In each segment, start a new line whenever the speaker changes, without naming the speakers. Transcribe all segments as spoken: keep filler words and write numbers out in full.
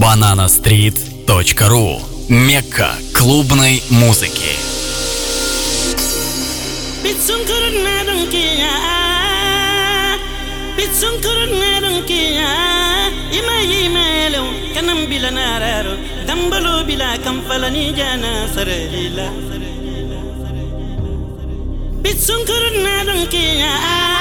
банана стрит точка ру. Мекка клубной музыки.
kanam bila nararo dambalo bila kamfalani jana sarelila bitsunkur nadon kiya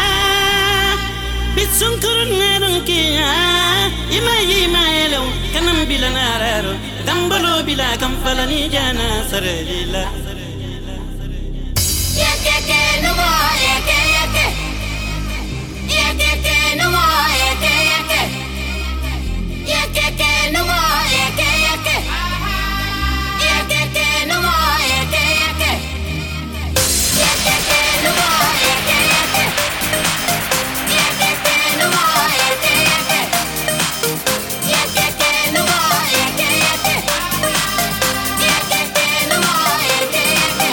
bitsunkur nadon kiya ima ima elo kanam bila nararo dambalo bila kamfalani jana sarelila
yeke ke no mo yeke yeke yeke ke no mo yeke yeke yeke ke no mo yeke yeke yeke ke no mo yeke yeke yeke ke no mo yeke yeke yeke ke no mo yeke yeke yeke ke no mo yeke yeke yeke ke no mo yeke yeke.